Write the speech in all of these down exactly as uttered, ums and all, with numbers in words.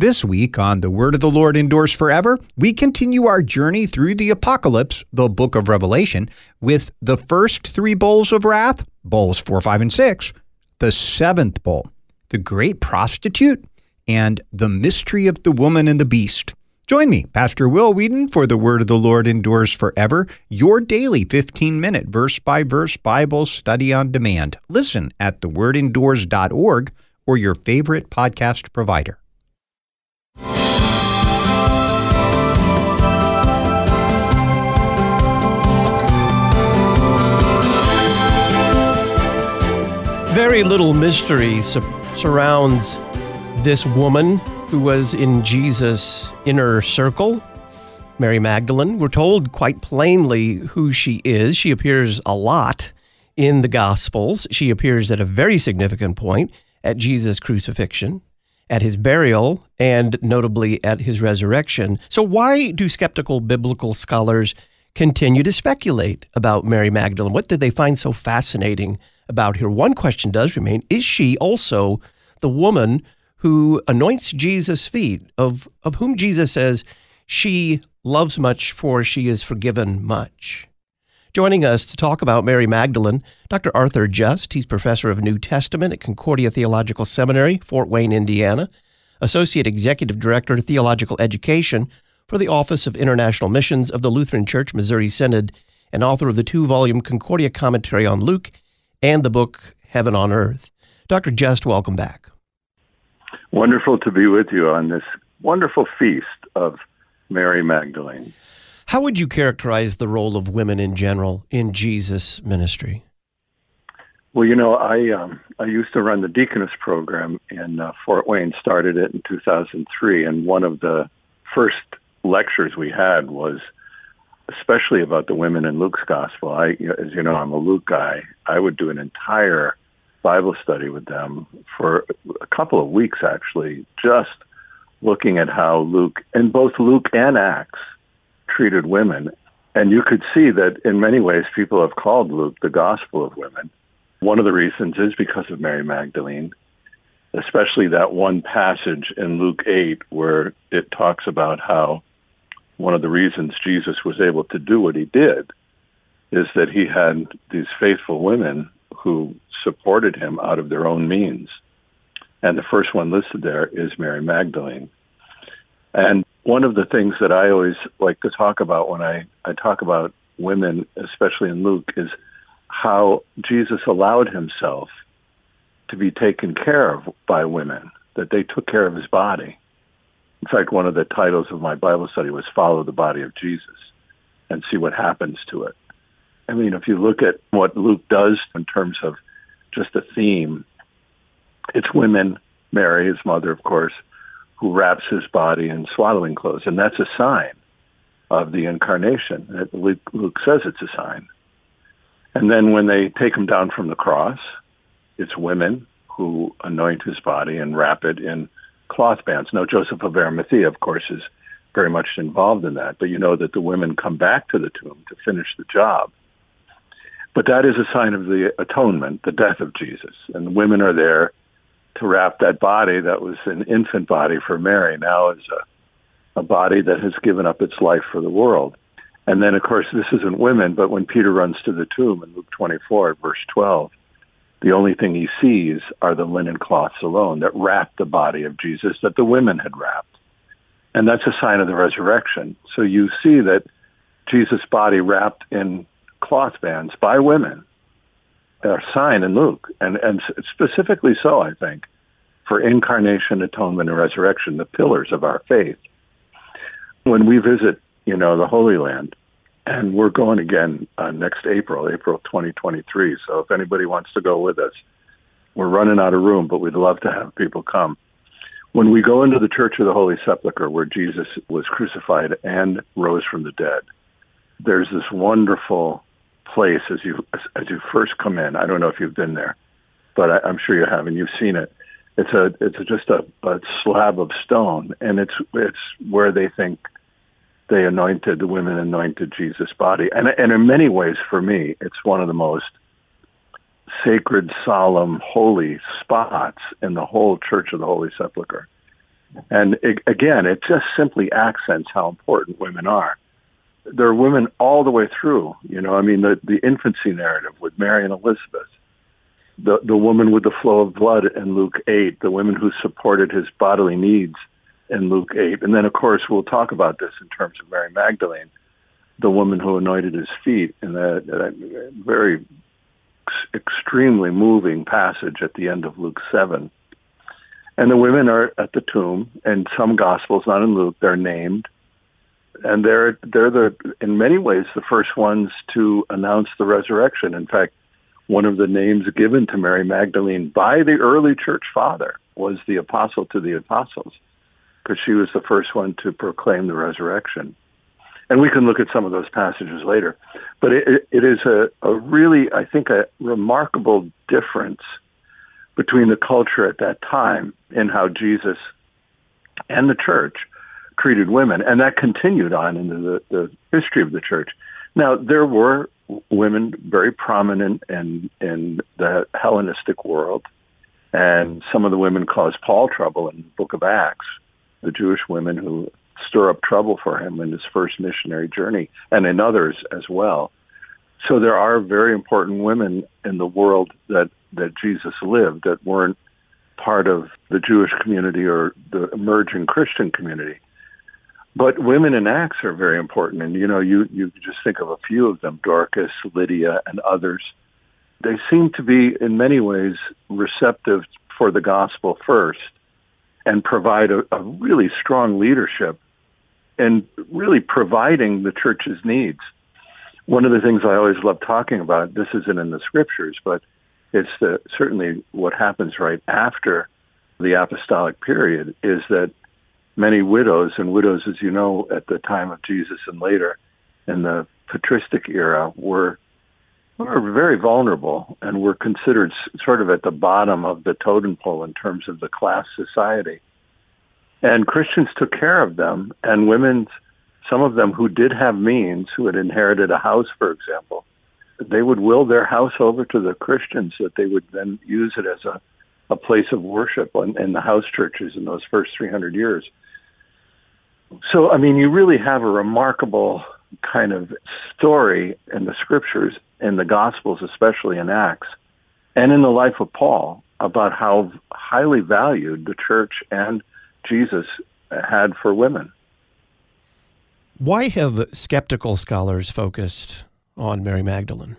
This week on The Word of the Lord Endures Forever, we continue our journey through the Apocalypse, the book of Revelation, with the first three bowls of wrath, bowls four, five, and six, the seventh bowl, the great prostitute, and the mystery of the woman and the beast. Join me, Pastor Will Whedon, for The Word of the Lord Endures Forever, your daily fifteen-minute verse-by-verse Bible study on demand. Listen at the word endures dot org or your favorite podcast provider. Very little mystery su- surrounds this woman who was in Jesus' inner circle, Mary Magdalene. We're told quite plainly who she is. She appears a lot in the Gospels. She appears at a very significant point at Jesus' crucifixion, at his burial, and notably at his resurrection. So why do skeptical biblical scholars continue to speculate about Mary Magdalene? What did they find so fascinating about her? One question does remain: is she also the woman who anoints Jesus' feet, of, of whom Jesus says, she loves much, for she is forgiven much? Joining us to talk about Mary Magdalene, Doctor Arthur Just. He's professor of New Testament at Concordia Theological Seminary, Fort Wayne, Indiana, Associate Executive Director of Theological Education for the Office of International Missions of the Lutheran Church Missouri Synod, and author of the two-volume Concordia Commentary on Luke and the book Heaven on Earth. Doctor Just, welcome back. Wonderful to be with you on this wonderful feast of Mary Magdalene. How would you characterize the role of women in general in Jesus' ministry? Well, you know, I um, I used to run the Deaconess program in uh, Fort Wayne, started it in two thousand three, and one of the first lectures we had was especially about the women in Luke's gospel. I, as you know, I'm a Luke guy. I would do an entire Bible study with them for a couple of weeks, actually, just looking at how Luke, and both Luke and Acts, treated women. And you could see that in many ways people have called Luke the gospel of women. One of the reasons is because of Mary Magdalene, especially that one passage in Luke eight where it talks about how one of the reasons Jesus was able to do what he did is that he had these faithful women who supported him out of their own means. And the first one listed there is Mary Magdalene. And one of the things that I always like to talk about when I, I talk about women, especially in Luke, is how Jesus allowed himself to be taken care of by women, that they took care of his body. In fact, one of the titles of my Bible study was Follow the Body of Jesus and see what happens to it. I mean, if you look at what Luke does in terms of just a theme, it's women, Mary, his mother, of course, who wraps his body in swaddling clothes. And that's a sign of the incarnation. Luke, Luke says it's a sign. And then when they take him down from the cross, it's women who anoint his body and wrap it in cloth bands. Now, Joseph of Arimathea, of course, is very much involved in that. But you know that the women come back to the tomb to finish the job. But that is a sign of the atonement, the death of Jesus. And the women are there to wrap that body that was an infant body for Mary, now is a, a body that has given up its life for the world. And then, of course, this isn't women, but when Peter runs to the tomb in Luke twenty-four, verse twelve, the only thing he sees are the linen cloths alone that wrapped the body of Jesus that the women had wrapped. And that's a sign of the resurrection. So you see that Jesus' body wrapped in cloth bands by women are a sign in Luke, and, and specifically so, I think, for incarnation, atonement, and resurrection, the pillars of our faith. When we visit, you know, the Holy Land, and we're going again uh, next April, April twenty twenty-three, so if anybody wants to go with us, we're running out of room, but we'd love to have people come. When we go into the Church of the Holy Sepulchre, where Jesus was crucified and rose from the dead, there's this wonderful place as you as you first come in. I don't know if you've been there, but I, I'm sure you have, and you've seen it. It's a it's just a, a slab of stone, and it's it's where they think they anointed the women anointed Jesus' body, and and in many ways, for me, it's one of the most sacred, solemn, holy spots in the whole Church of the Holy Sepulchre. And it, again, it just simply accents how important women are. There are women all the way through. You know, I mean, the, the infancy narrative with Mary and Elizabeth, the the woman with the flow of blood in Luke eight, the women who supported his bodily needs in Luke eight. And then, of course, we'll talk about this in terms of Mary Magdalene, the woman who anointed his feet in that, that very extremely moving passage at the end of Luke seven. And the women are at the tomb, and some Gospels, not in Luke, they're named. And they're, they're the, in many ways, the first ones to announce the resurrection. In fact, one of the names given to Mary Magdalene by the early church father was the apostle to the apostles, because she was the first one to proclaim the resurrection. And we can look at some of those passages later. But it, it is a, a really, I think, a remarkable difference between the culture at that time and how Jesus and the church treated women. And that continued on into the, the history of the church. Now, there were women very prominent in, in the Hellenistic world, and some of the women caused Paul trouble in the book of Acts, the Jewish women who stir up trouble for him in his first missionary journey, and in others as well. So there are very important women in the world that, that Jesus lived that weren't part of the Jewish community or the emerging Christian community. But women in Acts are very important. And, you know, you, you just think of a few of them, Dorcas, Lydia, and others. They seem to be, in many ways, receptive for the gospel first and provide a, a really strong leadership and really providing the church's needs. One of the things I always love talking about, this isn't in the scriptures, but it's the, certainly what happens right after the apostolic period, is that many widows, and widows, as you know, at the time of Jesus and later in the patristic era, were, were very vulnerable and were considered sort of at the bottom of the totem pole in terms of the class society. And Christians took care of them, and women, some of them who did have means, who had inherited a house, for example, they would will their house over to the Christians, that they would then use it as a, a place of worship in, in the house churches in those first three hundred years. So, I mean, you really have a remarkable kind of story in the scriptures, in the Gospels, especially in Acts, and in the life of Paul, about how highly valued the church and Jesus had for women. Why have skeptical scholars focused on Mary Magdalene?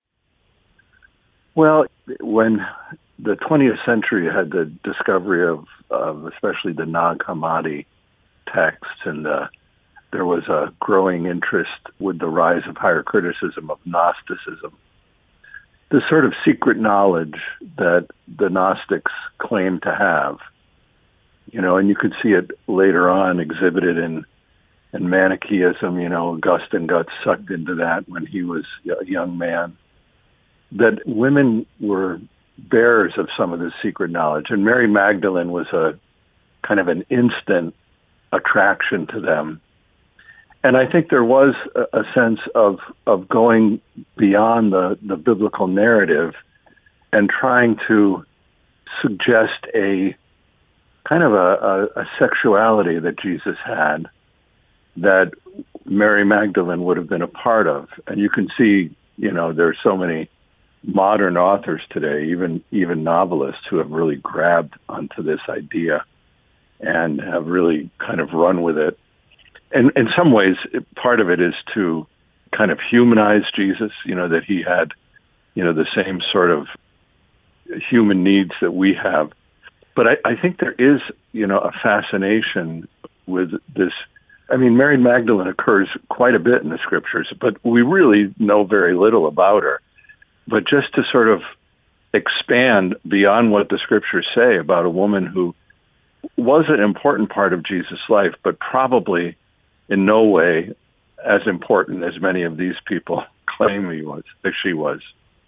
Well, when the twentieth century had the discovery of, of especially the Nag Hammadi texts, and uh, there was a growing interest with the rise of higher criticism of Gnosticism, the sort of secret knowledge that the Gnostics claimed to have, you know, and you could see it later on exhibited in in Manichaeism. You know, Augustine got sucked into that when he was a young man, that women were bearers of some of this secret knowledge. And Mary Magdalene was a kind of an instant attraction to them. And I think there was a, a sense of, of going beyond the, the biblical narrative and trying to suggest a kind of a, a, a sexuality that Jesus had that Mary Magdalene would have been a part of. And you can see, you know, there's so many modern authors today, even even novelists, who have really grabbed onto this idea and have really kind of run with it. And in some ways, part of it is to kind of humanize Jesus, you know, that he had, you know, the same sort of human needs that we have. But I, I think there is, you know, a fascination with this. I mean, Mary Magdalene occurs quite a bit in the scriptures, but we really know very little about her. But just to sort of expand beyond what the scriptures say about a woman who was an important part of Jesus' life, but probably in no way as important as many of these people claim he was, that she was.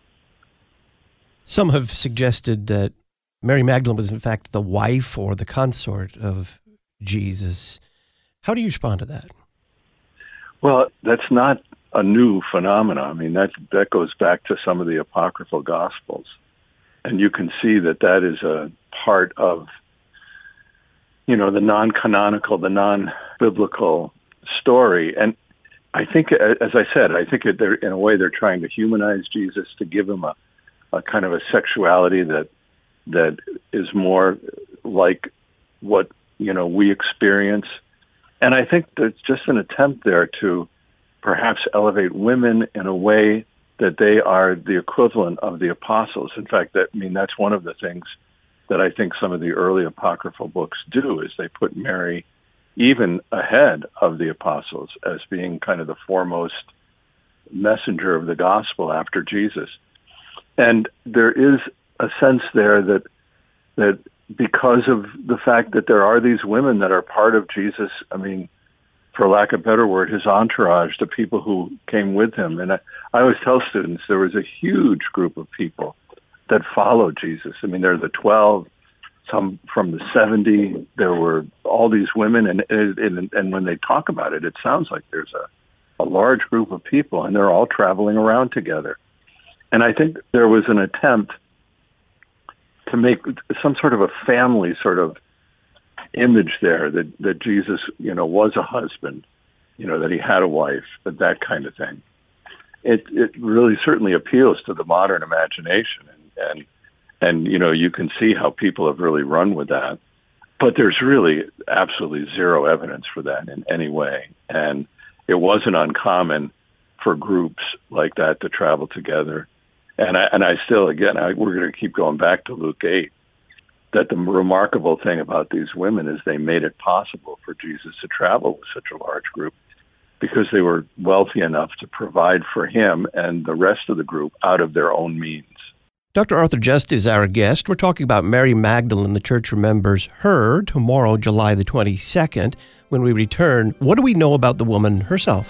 Some have suggested that Mary Magdalene was in fact the wife or the consort of Jesus. How do you respond to that? Well, that's not a new phenomenon. I mean, that that goes back to some of the apocryphal Gospels. And you can see that that is a part of you know, the non-canonical, the non-biblical story. And I think, as I said, I think they're, in a way they're trying to humanize Jesus, to give him a, a kind of a sexuality that that is more like what, you know, we experience. And I think there's just an attempt there to perhaps elevate women in a way that they are the equivalent of the apostles. In fact, that, I mean, that's one of the things that I think some of the early apocryphal books do, is they put Mary even ahead of the apostles as being kind of the foremost messenger of the gospel after Jesus. And there is a sense there that that because of the fact that there are these women that are part of Jesus, I mean, for lack of a better word, his entourage, the people who came with him. And I, I always tell students there was a huge group of people that followed Jesus. I mean, there are the twelve, some from the seventy. There were all these women, and and, and when they talk about it, it sounds like there's a, a large group of people, and they're all traveling around together. And I think there was an attempt to make some sort of a family sort of image there, that, that Jesus, you know, was a husband, you know, that he had a wife, that that kind of thing. It it really certainly appeals to the modern imagination, and, and and you know, you can see how people have really run with that. But there's really absolutely zero evidence for that in any way. And it wasn't uncommon for groups like that to travel together. And I, and I still, again, I, we're going to keep going back to Luke eight, that the remarkable thing about these women is they made it possible for Jesus to travel with such a large group, because they were wealthy enough to provide for him and the rest of the group out of their own means. Doctor Arthur Just is our guest. We're talking about Mary Magdalene. The church remembers her tomorrow, July the twenty-second. When we return, what do we know about the woman herself?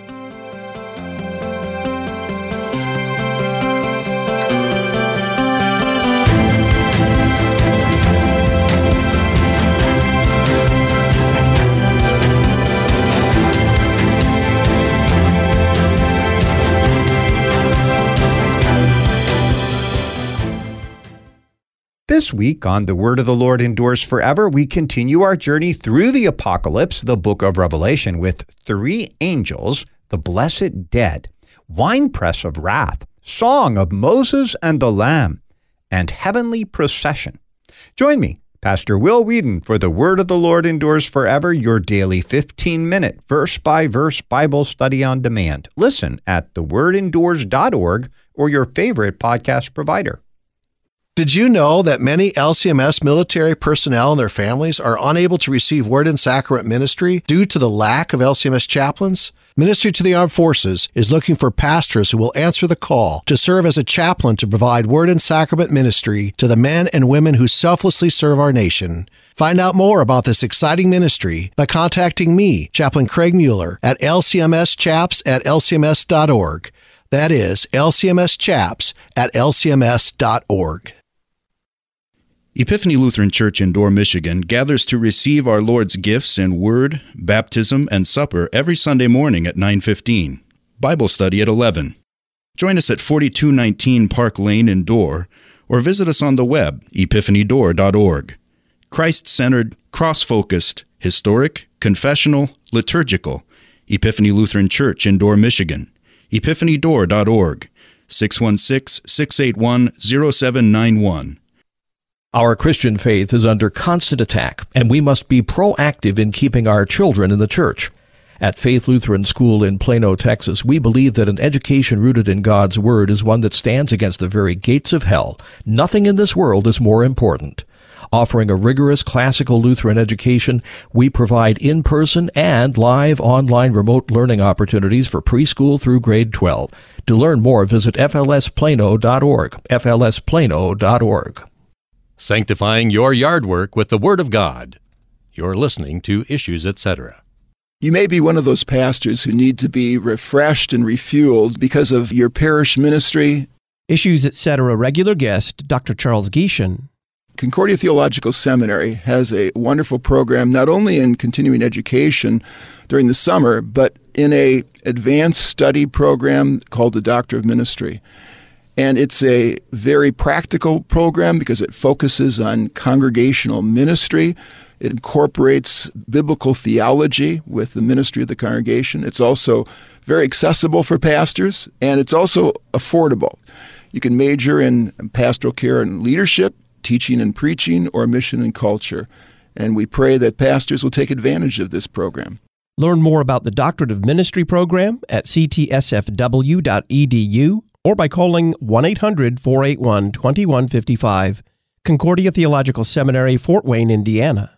This week on The Word of the Lord Endures Forever, we continue our journey through the Apocalypse, the book of Revelation, with three angels, the blessed dead, winepress of wrath, song of Moses and the Lamb, and heavenly procession. Join me, Pastor Will Whedon, for The Word of the Lord Endures Forever, your daily fifteen-minute verse-by-verse Bible study on demand. Listen at the word endures dot org or your favorite podcast provider. Did you know that many L C M S military personnel and their families are unable to receive Word and Sacrament ministry due to the lack of L C M S chaplains? Ministry to the Armed Forces is looking for pastors who will answer the call to serve as a chaplain to provide Word and Sacrament ministry to the men and women who selflessly serve our nation. Find out more about this exciting ministry by contacting me, Chaplain Craig Mueller, at L C M S chaps at L C M S dot org. That is L C M S chaps at L C M S dot org. Epiphany Lutheran Church in Dorr, Michigan gathers to receive our Lord's gifts in Word, Baptism, and Supper every Sunday morning at nine fifteen. Bible study at eleven. Join us at forty-two nineteen Park Lane in Dorr, or visit us on the web, epiphany door dot org. Christ-centered, cross-focused, historic, confessional, liturgical. Epiphany Lutheran Church in Dorr, Michigan. epiphany door dot org. six one six, six eight one, zero seven nine one. Our Christian faith is under constant attack, and we must be proactive in keeping our children in the church. At Faith Lutheran School in Plano, Texas, we believe that an education rooted in God's Word is one that stands against the very gates of hell. Nothing in this world is more important. Offering a rigorous classical Lutheran education, we provide in-person and live online remote learning opportunities for preschool through grade twelve. To learn more, visit F L S plano dot org, F L S plano dot org. Sanctifying your yard work with the Word of God. You're listening to Issues, et cetera. You may be one of those pastors who need to be refreshed and refueled because of your parish ministry. Issues, et cetera. Regular guest, Doctor Charles Gieshen. Concordia Theological Seminary has a wonderful program, not only in continuing education during the summer, but in a advanced study program called the Doctor of Ministry. And it's a very practical program because it focuses on congregational ministry. It incorporates biblical theology with the ministry of the congregation. It's also very accessible for pastors, and it's also affordable. You can major in pastoral care and leadership, teaching and preaching, or mission and culture. And we pray that pastors will take advantage of this program. Learn more about the Doctorate of Ministry program at c t s f w dot e d u or by calling one eight hundred, four eight one, two one five five. Concordia Theological Seminary, Fort Wayne, Indiana.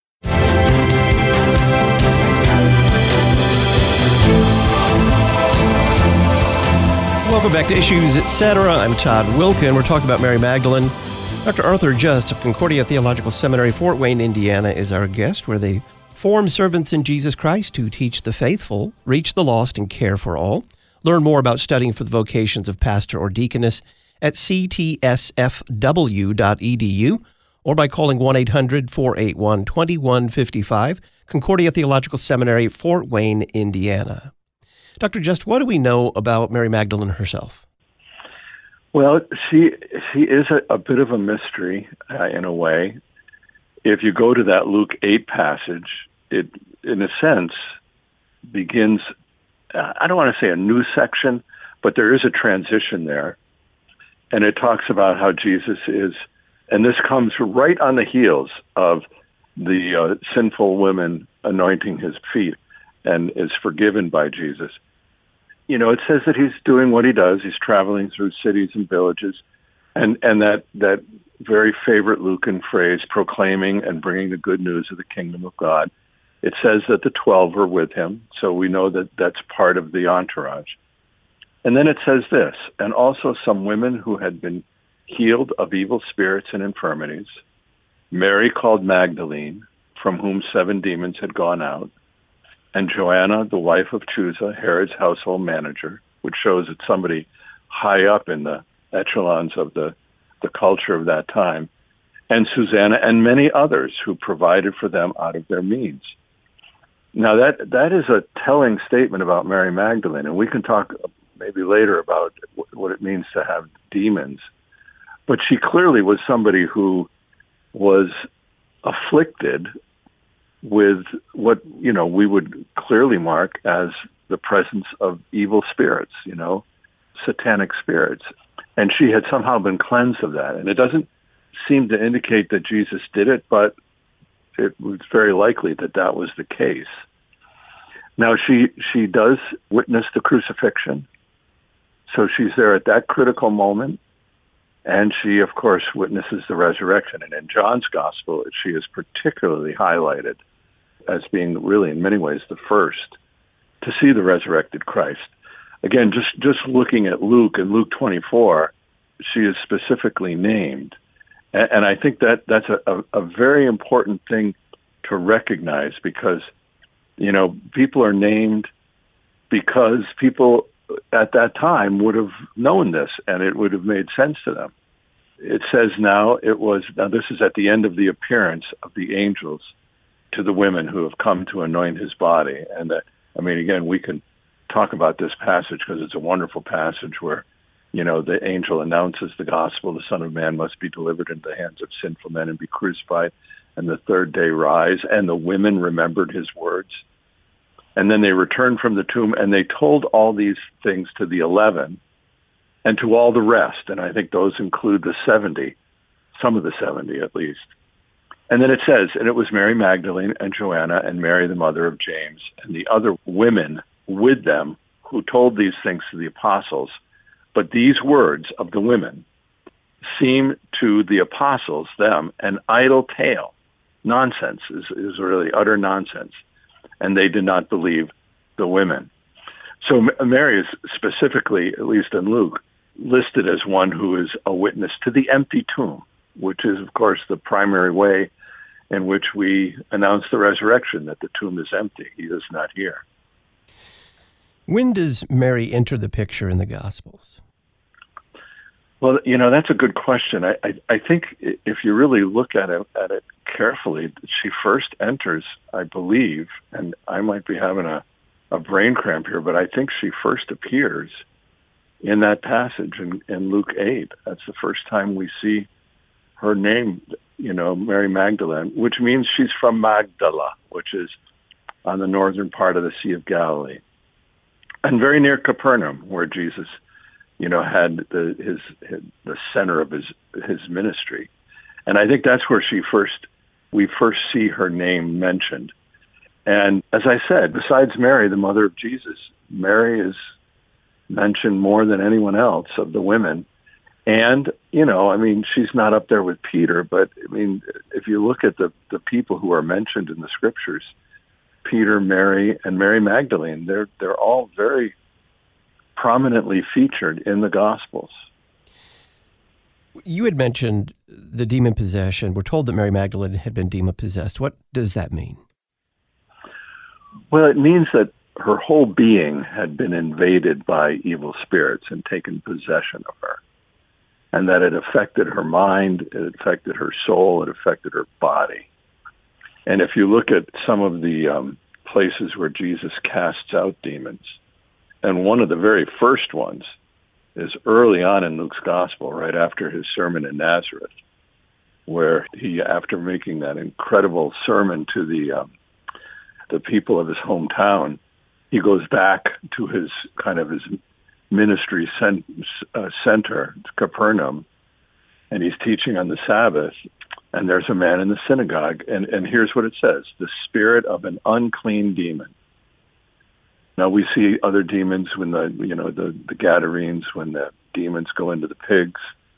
Welcome back to Issues, et cetera. I'm Todd Wilken. We're talking about Mary Magdalene. Doctor Arthur Just of Concordia Theological Seminary, Fort Wayne, Indiana, is our guest, where they form servants in Jesus Christ to teach the faithful, reach the lost, and care for all. Learn more about studying for the vocations of pastor or deaconess at c t s f w dot e d u or by calling one eight hundred, four eight one, two one five five. Concordia Theological Seminary, Fort Wayne, Indiana. Doctor Just, what do we know about Mary Magdalene herself? Well, she she is a, a bit of a mystery uh, in a way. If you go to that Luke eight passage, it, in a sense, begins, uh, I don't want to say a new section, but there is a transition there. And it talks about how Jesus is, and this comes right on the heels of the uh, sinful women anointing his feet and is forgiven by Jesus. You know, it says that he's doing what he does. He's traveling through cities and villages, and, and that, that very favorite Lucan phrase, proclaiming and bringing the good news of the kingdom of God. It says that the twelve were with him, so we know that that's part of the entourage. And then it says this, and also some women who had been healed of evil spirits and infirmities, Mary called Magdalene, from whom seven demons had gone out, and Joanna, the wife of Chuza, Herod's household manager, which shows it's somebody high up in the echelons of the, the culture of that time, and Susanna, and many others who provided for them out of their means. Now, that that is a telling statement about Mary Magdalene, and we can talk maybe later about what it means to have demons. But she clearly was somebody who was afflicted with what, you know, we would clearly mark as the presence of evil spirits, you know, satanic spirits. And she had somehow been cleansed of that. And it doesn't seem to indicate that Jesus did it, but it was very likely that that was the case. Now, she, she does witness the crucifixion. So she's there at that critical moment. And she, of course, witnesses the resurrection. And in John's gospel, she is particularly highlighted as being really, in many ways, the first to see the resurrected Christ. Again, just, just looking at Luke, in Luke twenty-four, she is specifically named. And, and I think that that's a, a, a very important thing to recognize because, you know, people are named because people at that time would have known this and it would have made sense to them. It says now it was, now this is at the end of the appearance of the angels to the women who have come to anoint his body. And that, I mean, again, we can talk about this passage because it's a wonderful passage where, you know, the angel announces the gospel, the Son of Man must be delivered into the hands of sinful men and be crucified, and the third day rise. And the women remembered his words. And then they returned from the tomb, and they told all these things to the eleven and to all the rest. And I think those include the seventy, some of the seventy at least. And then it says, and it was Mary Magdalene and Joanna and Mary, the mother of James, and the other women with them who told these things to the apostles. But these words of the women seem to the apostles, them, an idle tale. Nonsense is, is really utter nonsense. And they did not believe the women. So Mary is specifically, at least in Luke, listed as one who is a witness to the empty tomb, which is, of course, the primary way in which we announce the resurrection, that the tomb is empty. He is not here. When does Mary enter the picture in the Gospels? Well, you know, that's a good question. I, I, I think if you really look at it, at it carefully, she first enters, I believe, and I might be having a, a brain cramp here, but I think she first appears in that passage in, in Luke eight. That's the first time we see her name, you know, Mary Magdalene, which means she's from Magdala, which is on the northern part of the Sea of Galilee, and very near Capernaum, where Jesus, you know, had the his, his the center of his his ministry. And I think that's where she first we first see her name mentioned. And as I said, besides Mary, the mother of Jesus, Mary is mentioned more than anyone else of the women. And, you know, I mean, she's not up there with Peter, but I mean, if you look at the, the people who are mentioned in the scriptures, Peter, Mary, and Mary Magdalene, they're they're all very prominently featured in the Gospels. You had mentioned the demon possession. We're told that Mary Magdalene had been demon possessed. What does that mean? Well, it means that her whole being had been invaded by evil spirits and taken possession of her, and that it affected her mind, it affected her soul, it affected her body. And if you look at some of the um, places where Jesus casts out demons, and one of the very first ones is early on in Luke's gospel, right after his sermon in Nazareth, where he, after making that incredible sermon to the um, the people of his hometown, he goes back to his kind of his ministry cent- uh, center, Capernaum, and he's teaching on the Sabbath. And there's a man in the synagogue, and, and here's what it says: the spirit of an unclean demon. Now we see other demons when the you know the, the Gadarenes, when the demons go into the pigs.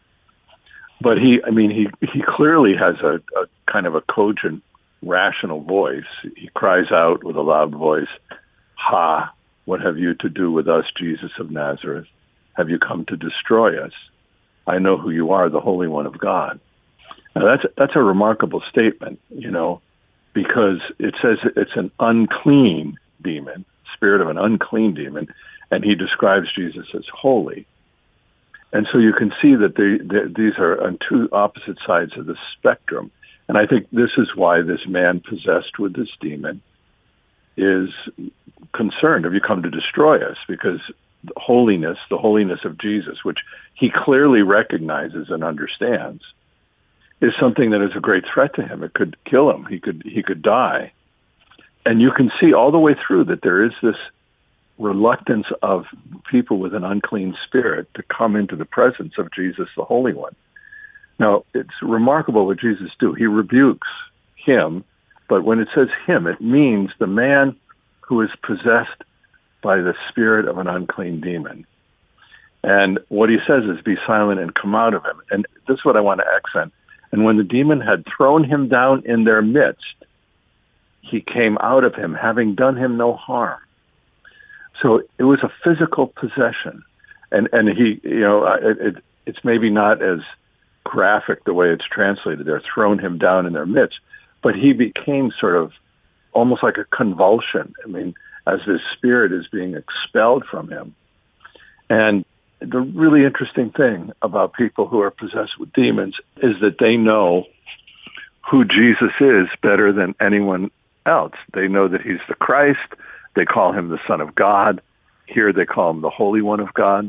But he, I mean, he he clearly has a, a kind of a cogent, rational voice. He cries out with a loud voice, "Ha! What have you to do with us, Jesus of Nazareth? Have you come to destroy us? I know who you are, the Holy One of God." Now that's that's a remarkable statement, you know, because it says it's an unclean demon, spirit of an unclean demon, and he describes Jesus as holy. And so you can see that they, they, these are on two opposite sides of the spectrum. And I think this is why this man possessed with this demon is concerned. Have you come to destroy us? Because the holiness, the holiness of Jesus, which he clearly recognizes and understands, is something that is a great threat to him. It could kill him. He could he could die. And you can see all the way through that there is this reluctance of people with an unclean spirit to come into the presence of Jesus, the Holy One. Now, it's remarkable what Jesus do. He rebukes him, but when it says him, it means the man who is possessed by the spirit of an unclean demon. And what he says is, be silent and come out of him. And this is what I want to accent. And when the demon had thrown him down in their midst, he came out of him, having done him no harm. So it was a physical possession. And and he, you know, it, it, it's maybe not as graphic the way it's translated there, thrown him down in their midst, but he became sort of almost like a convulsion. I mean, as his spirit is being expelled from him. And the really interesting thing about people who are possessed with demons is that they know who Jesus is better than anyone else. They know that he's the Christ. They call him the Son of God. Here they call him the Holy One of God.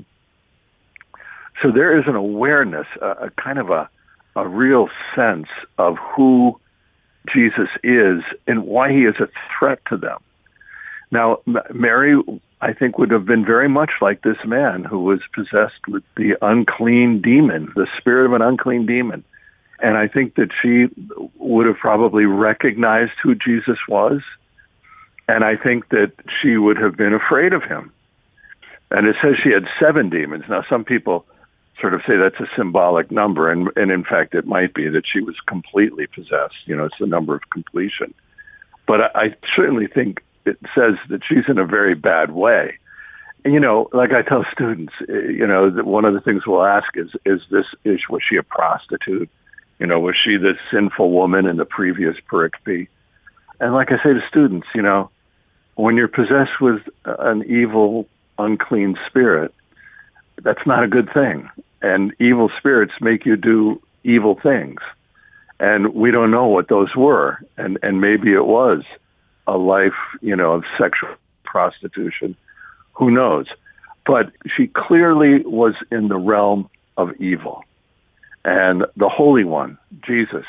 So there is an awareness, a, a kind of a, a real sense of who Jesus is and why he is a threat to them. Now, Mary, I think, would have been very much like this man who was possessed with the unclean demon, the spirit of an unclean demon. And I think that she would have probably recognized who Jesus was. And I think that she would have been afraid of him. And it says she had seven demons. Now, some people sort of say that's a symbolic number. And, and in fact, it might be that she was completely possessed. You know, it's the number of completion. But I, I certainly think it says that she's in a very bad way. And, you know, like I tell students, you know, that one of the things we'll ask is, is this, is, was she a prostitute? You know, was she this sinful woman in the previous pericope? And like I say to students, you know, when you're possessed with an evil, unclean spirit, that's not a good thing. And evil spirits make you do evil things. And we don't know what those were. And, and maybe it was a life, you know, of sexual prostitution. Who knows? But she clearly was in the realm of evil. And the Holy One, Jesus,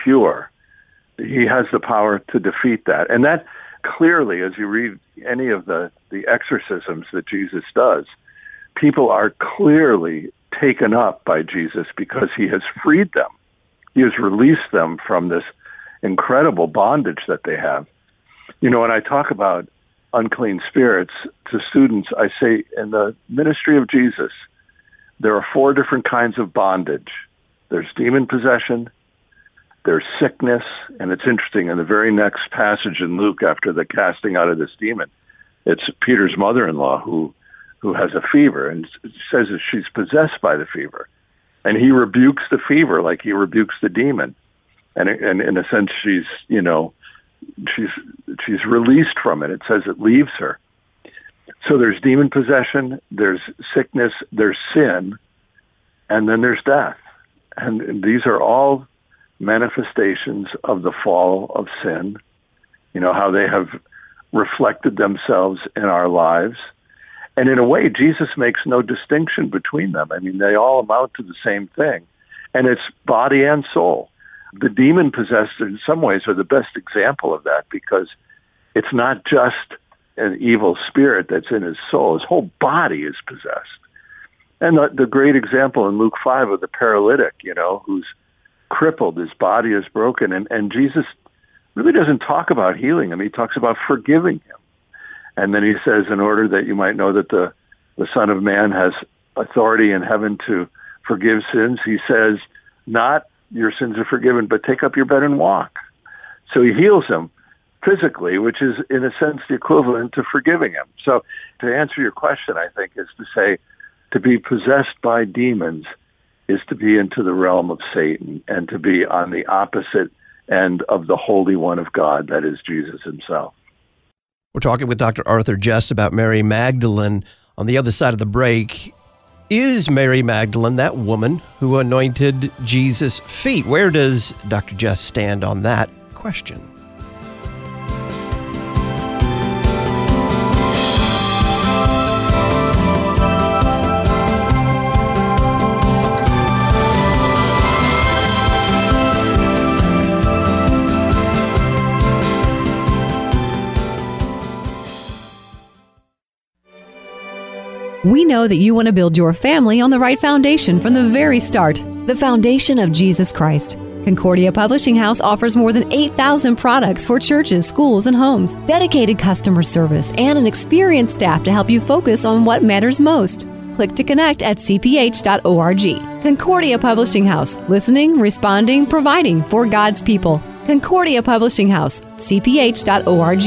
pure, he has the power to defeat that. And that clearly, as you read any of the, the exorcisms that Jesus does, people are clearly taken up by Jesus because he has freed them. He has released them from this incredible bondage that they have. You know, when I talk about unclean spirits to students, I say in the ministry of Jesus, there are four different kinds of bondage. There's demon possession, there's sickness, and it's interesting, in the very next passage in Luke after the casting out of this demon, it's Peter's mother-in-law who who has a fever, and it says that she's possessed by the fever. And he rebukes the fever like he rebukes the demon. And, and in a sense, she's, you know, she's she's released from it. It says it leaves her. So there's demon possession, there's sickness, there's sin, and then there's death. And these are all manifestations of the fall of sin, you know, how they have reflected themselves in our lives. And in a way, Jesus makes no distinction between them. I mean, they all amount to the same thing. And it's body and soul. The demon-possessed, in some ways, are the best example of that, because it's not just an evil spirit that's in his soul. His whole body is possessed. And the, the great example in Luke five of the paralytic, you know, who's crippled, his body is broken. And, and Jesus really doesn't talk about healing him. He talks about forgiving him. And then he says, in order that you might know that the, the Son of Man has authority in heaven to forgive sins, he says, not your sins are forgiven, but take up your bed and walk. So he heals him physically, which is, in a sense, the equivalent to forgiving him. So to answer your question, I think, is to say to be possessed by demons is to be into the realm of Satan and to be on the opposite end of the Holy One of God, that is Jesus himself. We're talking with Doctor Arthur Just about Mary Magdalene. On the other side of the break, is Mary Magdalene that woman who anointed Jesus' feet? Where does Doctor Just stand on that question? We know that you want to build your family on the right foundation from the very start, the foundation of Jesus Christ. Concordia Publishing House offers more than eight thousand products for churches, schools, and homes, dedicated customer service, and an experienced staff to help you focus on what matters most. Click to connect at c p h dot org. Concordia Publishing House, listening, responding, providing for God's people. Concordia Publishing House, c p h dot org.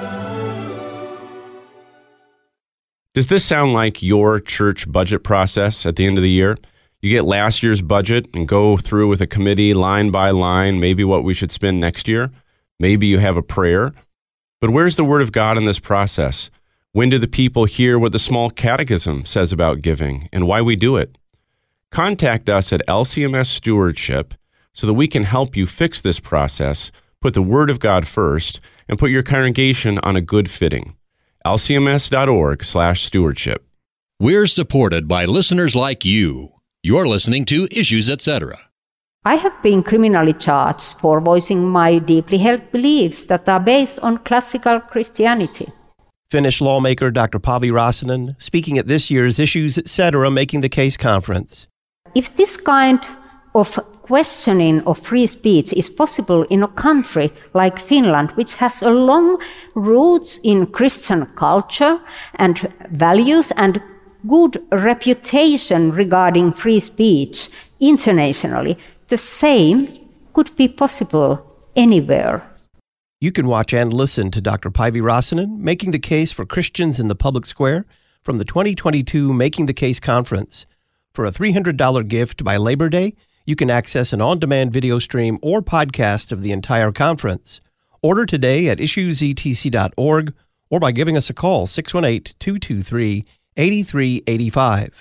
Does this sound like your church budget process at the end of the year? You get last year's budget and go through with a committee line by line, maybe what we should spend next year. Maybe you have a prayer. But where's the Word of God in this process? When do the people hear what the small catechism says about giving and why we do it? Contact us at L C M S Stewardship so that we can help you fix this process, put the Word of God first, and put your congregation on a good fitting. L C M S dot org slash stewardship. We're supported by listeners like you. You're listening to Issues, et cetera. I have been criminally charged for voicing my deeply held beliefs that are based on classical Christianity. Finnish lawmaker Doctor Paavi Räsänen speaking at this year's Issues, et cetera. Making the Case conference. If this kind of questioning of free speech is possible in a country like Finland, which has a long roots in Christian culture and values and good reputation regarding free speech internationally, the same could be possible anywhere. You can watch and listen to Doctor Paavi Räsänen making the case for Christians in the public square from the twenty twenty-two Making the Case conference. For a three hundred dollars gift by Labor Day, you can access an on-demand video stream or podcast of the entire conference. Order today at issues e t c dot org or by giving us a call, six one eight, two two three, eight three eight five.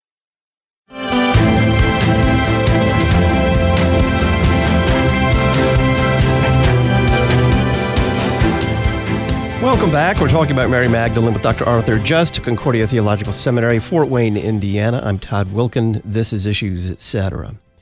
Welcome back. We're talking about Mary Magdalene with Doctor Arthur Just, Concordia Theological Seminary, Fort Wayne, Indiana. I'm Todd Wilkin. This is Issues, et cetera.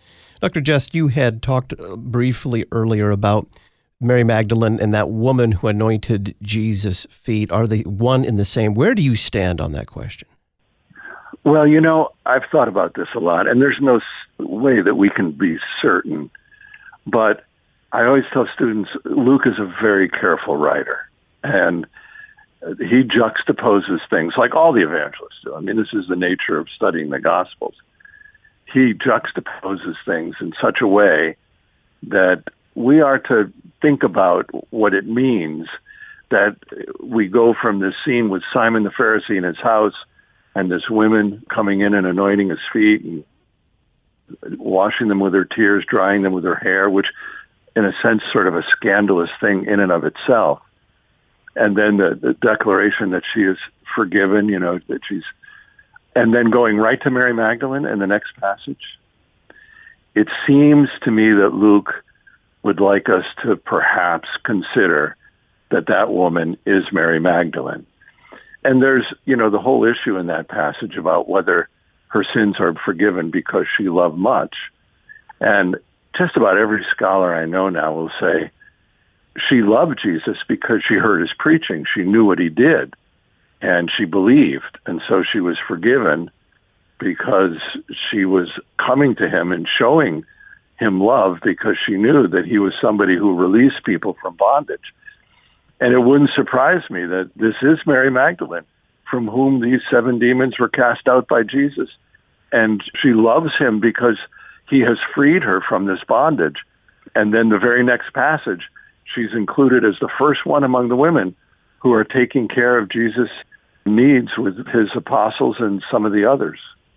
Doctor Jess, you had talked briefly earlier about Mary Magdalene and that woman who anointed Jesus' feet. Are they one and the same? Where do you stand on that question? Well, you know, I've thought about this a lot, and there's no way that we can be certain. But I always tell students, Luke is a very careful writer, and he juxtaposes things like all the evangelists do. I mean, this is the nature of studying the Gospels. He juxtaposes things in such a way that we are to think about what it means that we go from this scene with Simon the Pharisee in his house and this woman coming in and anointing his feet and washing them with her tears, drying them with her hair, which in a sense sort of a scandalous thing in and of itself. And then the, the declaration that she is forgiven, you know, that she's, and then going right to Mary Magdalene in the next passage. It seems to me that Luke would like us to perhaps consider that that woman is Mary Magdalene. And there's, you know, the whole issue in that passage about whether her sins are forgiven because she loved much. And just about every scholar I know now will say she loved Jesus because she heard his preaching. She knew what he did, and she believed. And so she was forgiven because she was coming to him and showing him love because she knew that he was somebody who released people from bondage. And it wouldn't surprise me that this is Mary Magdalene, from whom these seven demons were cast out by Jesus. And she loves him because he has freed her from this bondage. And then the very next passage, she's included as the first one among the women who are taking care of Jesus' needs with his apostles and some of the others.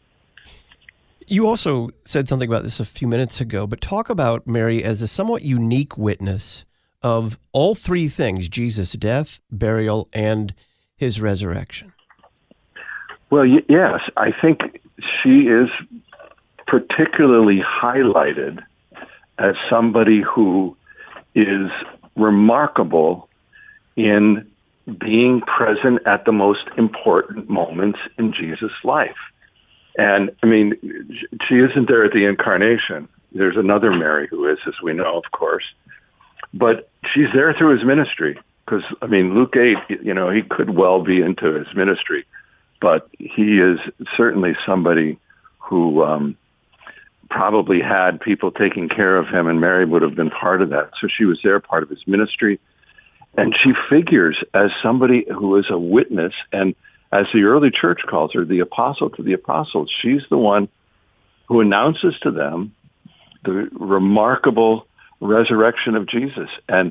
You also said something about this a few minutes ago, but talk about Mary as a somewhat unique witness of all three things: Jesus' death, burial, and his resurrection. Well, y- yes, I think she is particularly highlighted as somebody who is remarkable in being present at the most important moments in Jesus' life. And, I mean, she isn't there at the incarnation. There's another Mary who is, as we know, of course. But she's there through his ministry. Because, I mean, Luke eight, you know, he could well be into his ministry. But he is certainly somebody who um, probably had people taking care of him, and Mary would have been part of that. So she was there, part of his ministry. And she figures as somebody who is a witness, and as the early church calls her, the apostle to the apostles. She's the one who announces to them the remarkable resurrection of Jesus. And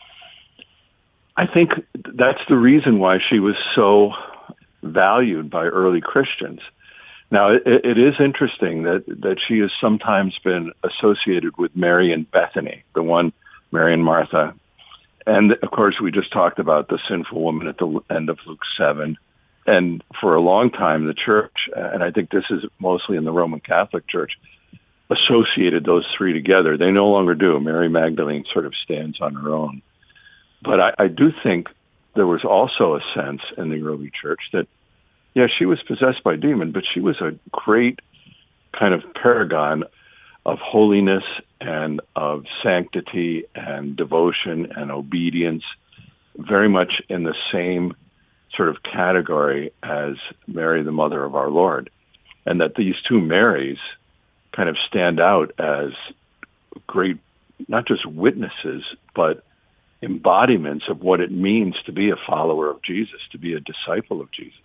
I think that's the reason why she was so valued by early Christians. Now, it, it is interesting that, that she has sometimes been associated with Mary and Bethany, the one, Mary and Martha. And, of course, we just talked about the sinful woman at the end of Luke seven. And for a long time, the church, and I think this is mostly in the Roman Catholic Church, associated those three together. They no longer do. Mary Magdalene sort of stands on her own. But I, I do think there was also a sense in the early church that, yeah, she was possessed by a demon, but she was a great kind of paragon of holiness and of sanctity and devotion and obedience, very much in the same sort of category as Mary, the mother of our Lord. And that these two Marys kind of stand out as great, not just witnesses, but embodiments of what it means to be a follower of Jesus, to be a disciple of Jesus.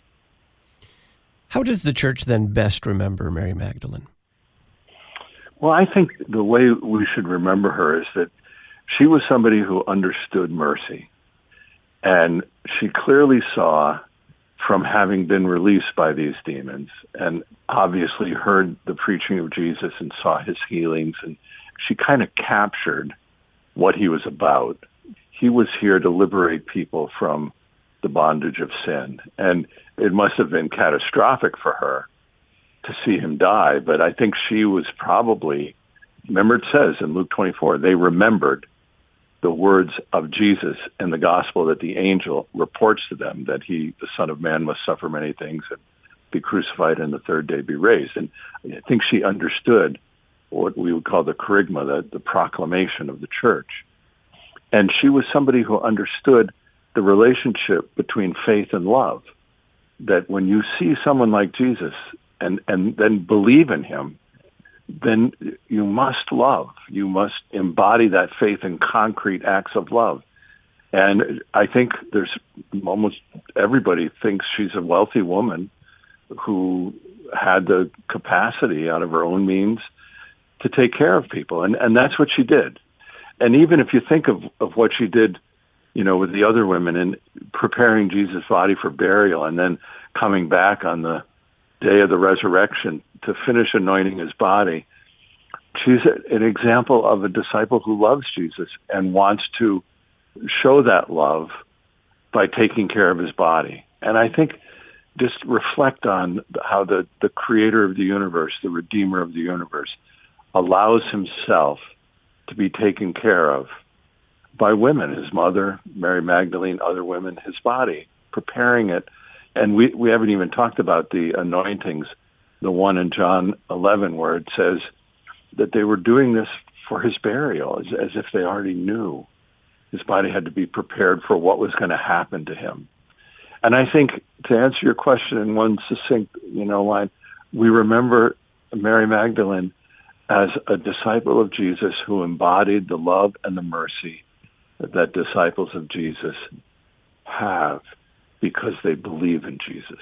How does the church then best remember Mary Magdalene? Well, I think the way we should remember her is that she was somebody who understood mercy. And she clearly saw, from having been released by these demons, and obviously heard the preaching of Jesus and saw his healings, and she kind of captured what he was about. He was here to liberate people from the bondage of sin. And it must have been catastrophic for her to see him die, but I think she was probably, remember it says in Luke twenty-four, they remembered the words of Jesus in the gospel that the angel reports to them, that he, the Son of Man, must suffer many things and be crucified and the third day be raised. And I think she understood what we would call the kerygma, the, the proclamation of the church. And she was somebody who understood the relationship between faith and love, that when you see someone like Jesus and, and then believe in him, then you must love. You must embody that faith in concrete acts of love. And I think there's almost everybody thinks she's a wealthy woman who had the capacity out of her own means to take care of people. And, and that's what she did. And even if you think of, of what she did, you know, with the other women in preparing Jesus' body for burial and then coming back on the day of the resurrection to finish anointing his body, she's an example of a disciple who loves Jesus and wants to show that love by taking care of his body. And I think just reflect on how the, the creator of the universe, the redeemer of the universe, allows himself to be taken care of by women, his mother, Mary Magdalene, other women, his body, preparing it. And we, we haven't even talked about the anointings, the one in John eleven where it says that they were doing this for his burial, as, as if they already knew his body had to be prepared for what was going to happen to him. And I think, to answer your question in one succinct, you know, line, we remember Mary Magdalene as a disciple of Jesus who embodied the love and the mercy that disciples of Jesus have because they believe in Jesus.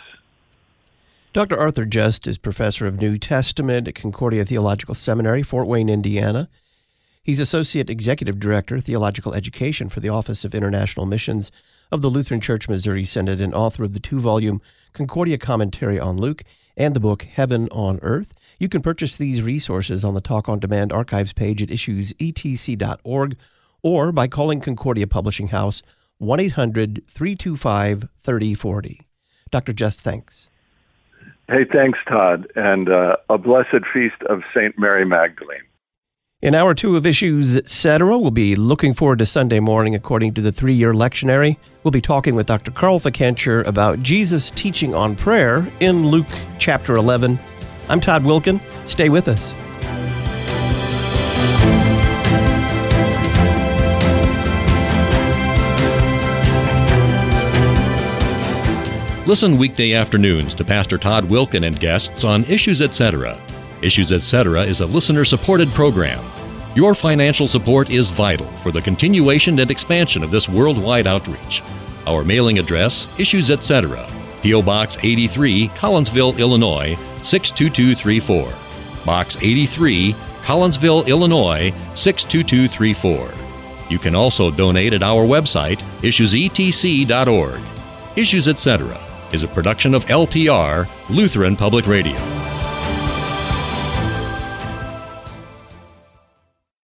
Doctor Arthur Just is professor of New Testament at Concordia Theological Seminary, Fort Wayne, Indiana. He's Associate Executive Director, Theological Education for the Office of International Missions of the Lutheran Church Missouri Synod and author of the two-volume Concordia Commentary on Luke and the book Heaven on Earth. You can purchase these resources on the Talk on Demand archives page at issues e t c dot org or by calling Concordia Publishing House one eight hundred, three two five, three oh four oh. Doctor Just, thanks. Hey, thanks, Todd, and uh, a blessed feast of Saint Mary Magdalene. In hour two of Issues, et cetera, we'll be looking forward to Sunday morning according to the three-year lectionary. We'll be talking with Doctor Carl Fickenscher about Jesus' teaching on prayer in Luke chapter eleven. I'm Todd Wilken. Stay with us. Listen weekday afternoons to Pastor Todd Wilken and guests on Issues, et cetera. Issues, et cetera is a listener-supported program. Your financial support is vital for the continuation and expansion of this worldwide outreach. Our mailing address, Issues, et cetera, P O. Box eighty-three, Collinsville, Illinois, six two two three four. Box eighty-three, Collinsville, Illinois, six two two three four. You can also donate at our website, issues e t c dot org. Issues, et cetera is a production of L P R, Lutheran Public Radio.